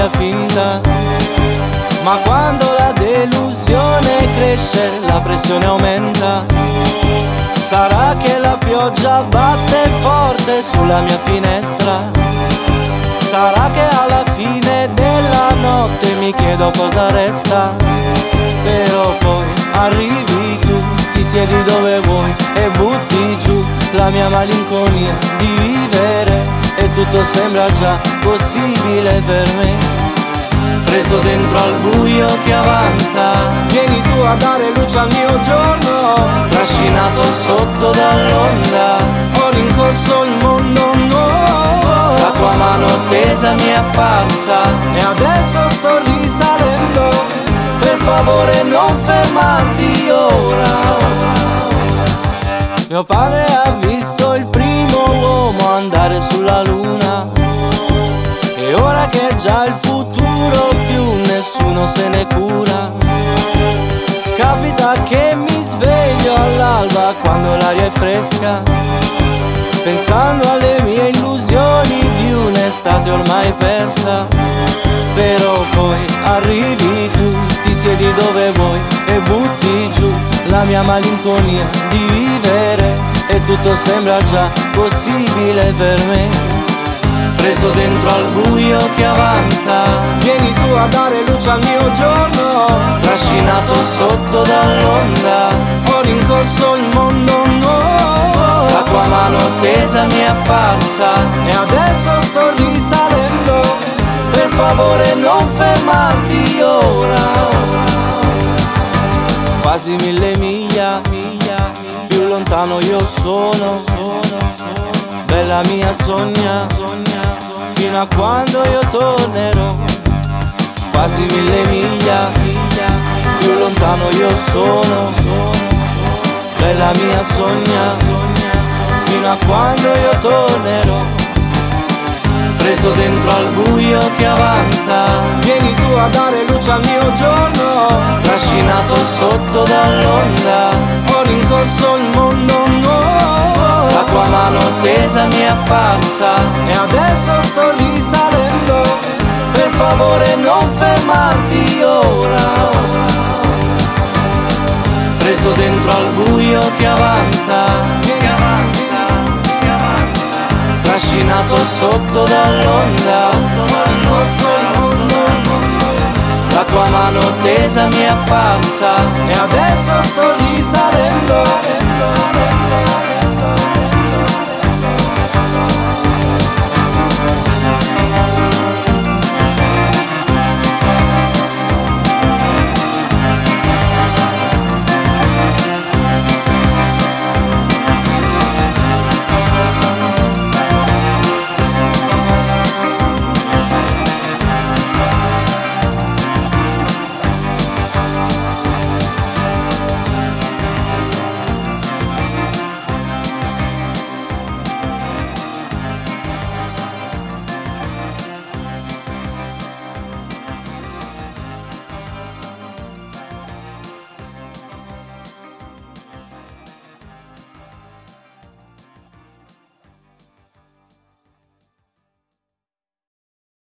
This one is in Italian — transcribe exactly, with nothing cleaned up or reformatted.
storia finta. Ma quando la delusione cresce, la pressione aumenta. Sarà che la pioggia batte forte sulla mia finestra. Sarà che alla fine della notte mi chiedo cosa resta. Però poi arrivi tu, ti siedi dove vuoi e butti giù la mia malinconia di vivere, e tutto sembra già possibile per me. Preso dentro al buio che avanza, vieni tu a dare luce al mio giorno. Trascinato sotto dall'onda, ho rincorso il mondo, no. La tua mano tesa mi è apparsa e adesso sto risalendo. Per favore non fermarti ora. Mio padre ha visto il primo uomo andare sulla luna, e ora che è già il futuro più nessuno se ne cura. Capita che mi sveglio all'alba quando l'aria è fresca, pensando alle mie illusioni di un'estate ormai persa. Però poi arrivi tu, ti siedi dove vuoi e butti giù la mia malinconia di vivere, e tutto sembra già possibile per me. Preso dentro al buio che avanza, vieni tu a dare luce al mio giorno. Trascinato sotto dall'onda, ho rincorso il mondo, no. La tua mano tesa mi è apparsa e adesso sto risalendo. Per favore non fermarti ora. Quasi mille miglia, miglia, più lontano io sono. Bella mia sogna, fino a quando io tornerò. Quasi mille miglia, più lontano io sono. Bella mia sogna, fino a quando io tornerò. Preso dentro al buio che avanza, vieni tu a dare luce al mio giorno. Trascinato sotto dall'onda, ho rincorso il mondo, no. La tua mano tesa mi è apparsa e adesso sto risalendo. Per favore non fermarti ora. Preso dentro al buio che avanza, che avanza, che avanza. Trascinato sotto dall'onda, ho rincorso il mondo. La tua mano tesa mi è apparsa e adesso sto risalendo.